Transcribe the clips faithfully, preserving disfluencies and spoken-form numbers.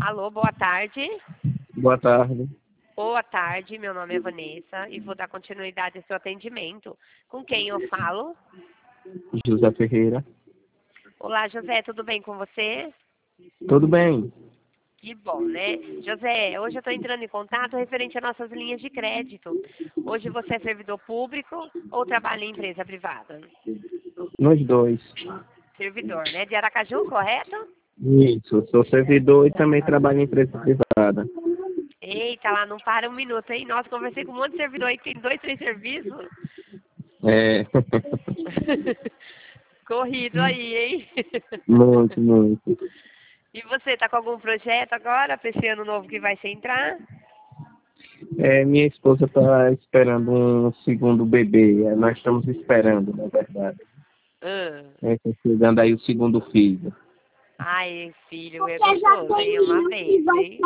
Alô, boa tarde. Boa tarde. Boa tarde, meu nome é Vanessa e vou dar continuidade ao seu atendimento. Com quem eu falo? José Ferreira. Olá, José, tudo bem com você? Tudo bem? Que bom, né? José, hoje eu estou entrando em contato referente às nossas linhas de crédito. Hoje você é servidor público ou trabalha em empresa privada? Nós dois. Servidor, né? De Aracaju, correto? Isso, sou servidor e também trabalho em empresa privada. Eita, lá não para um minuto, hein? Nossa, conversei com um monte de servidor aí que tem dois, três serviços. É. Corrido aí, hein? Muito, muito. E você, tá com algum projeto agora para esse ano novo que vai se entrar? É, minha esposa está esperando um segundo bebê. É, nós estamos esperando, na verdade. Ah. É, tá chegando aí o segundo filho. Ai, filho, é gostoso, hein? É uma vez, hein?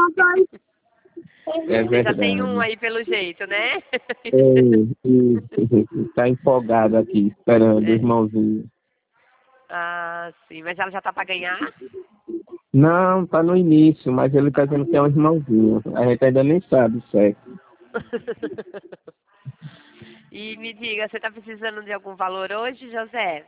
É Você já tem um verdade. aí pelo jeito, né? Está empolgado aqui, esperando o É. irmãozinho. Ah, sim, mas ela já tá para ganhar? Não, tá no início, mas ele tá dizendo que é um irmãozinho. A gente ainda nem sabe certo. E me diga, você tá precisando de algum valor hoje, José?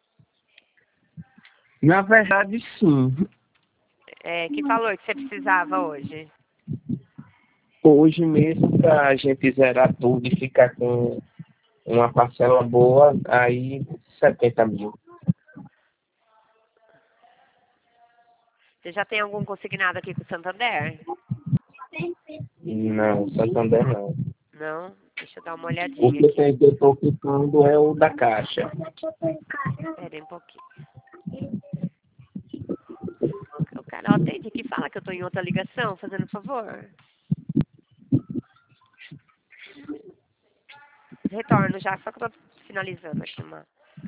Na verdade, sim. É, que valor que você precisava hoje? Hoje mesmo, para a gente zerar tudo e ficar com uma parcela boa, aí setenta mil. Você já tem algum consignado aqui com o Santander? Não, Santander não. Não? Deixa eu dar uma O olhadinha que aqui. tem que eu estou ficando é o da Caixa. Espera aí um pouquinho. O cara atende aqui, fala que eu tô em outra ligação, fazendo favor. Retorno já, só que eu tô finalizando aqui uma.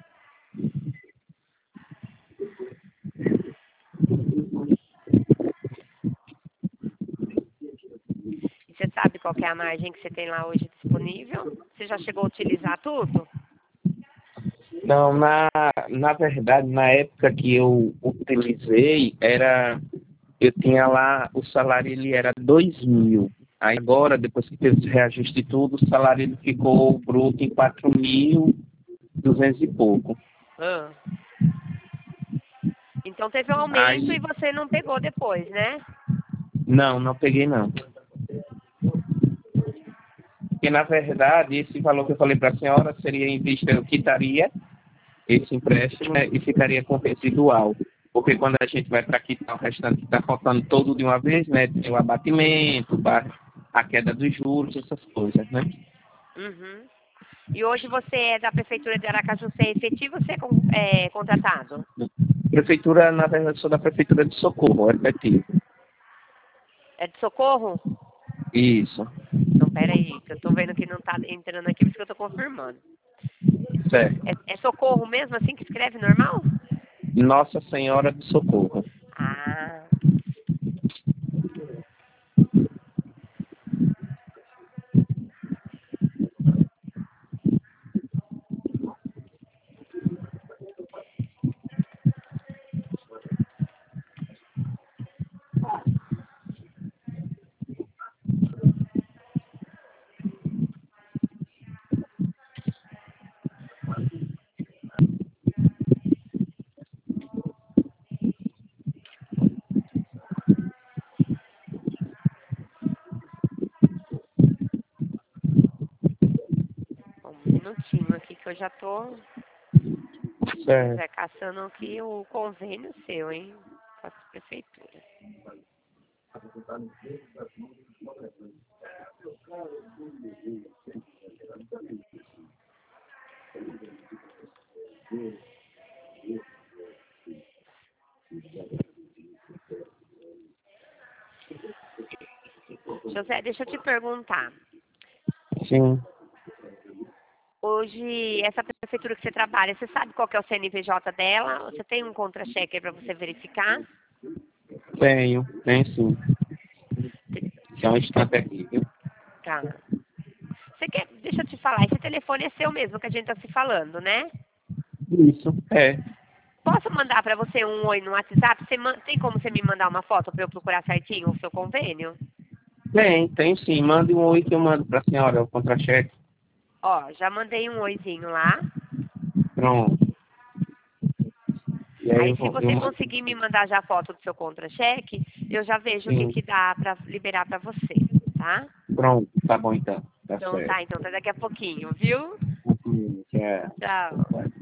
E você sabe qual que é a margem que você tem lá hoje disponível? Você já chegou a utilizar tudo? Não, na, na verdade, na época que eu utilizei, era, eu tinha lá, o salário ele era dois mil. Aí agora, depois que teve o reajuste de tudo, o salário ele ficou bruto em quatro mil duzentos e pouco. Ah. Então teve um aumento e Aí, você não pegou depois, né? não, não peguei não. Porque, na verdade, esse valor que eu falei para a senhora seria em vista, eu quitaria esse empréstimo, né, e ficaria com residual. Porque quando a gente vai para quitar o restante que está faltando todo de uma vez, né, tem o abatimento, a queda dos juros, essas coisas, né? Uhum. E hoje você é da Prefeitura de Aracaju, você é efetivo ou você é, con- é contratado? Prefeitura, na verdade, sou da Prefeitura de Socorro, é efetivo. É de Socorro? Isso, Não, pera aí, que eu tô vendo que não tá entrando aqui, por isso que eu tô confirmando. certo. É, é Socorro mesmo, assim que escreve normal? Nossa Senhora de Socorro. Ah, um minutinho aqui que eu já tô Certo. já caçando aqui o convênio seu, hein? Com a prefeitura. José, deixa eu te perguntar. Sim, Hoje, essa prefeitura que você trabalha, você sabe qual que é o C N P J dela? Você tem um contra-cheque aí para você verificar? tenho, tenho sim. Só um instante aqui, viu? Tá. Você quer, deixa eu te falar, esse telefone é seu mesmo que a gente tá se falando, né? Isso, é. Posso mandar para você um oi no WhatsApp? Você man... Tem como você me mandar uma foto para eu procurar certinho o seu convênio? Tem, tem sim. Mande um oi que eu mando para a senhora, o contra-cheque. Ó, já mandei um oizinho lá. Pronto. E aí Aí eu se vou... você Eu... conseguir me mandar já a foto do seu contra-cheque, eu já vejo o que, Sim. que dá para liberar para você, tá? Pronto, tá bom então. Tá Então certo. tá, então até daqui a pouquinho, viu? Sim, é. Tchau.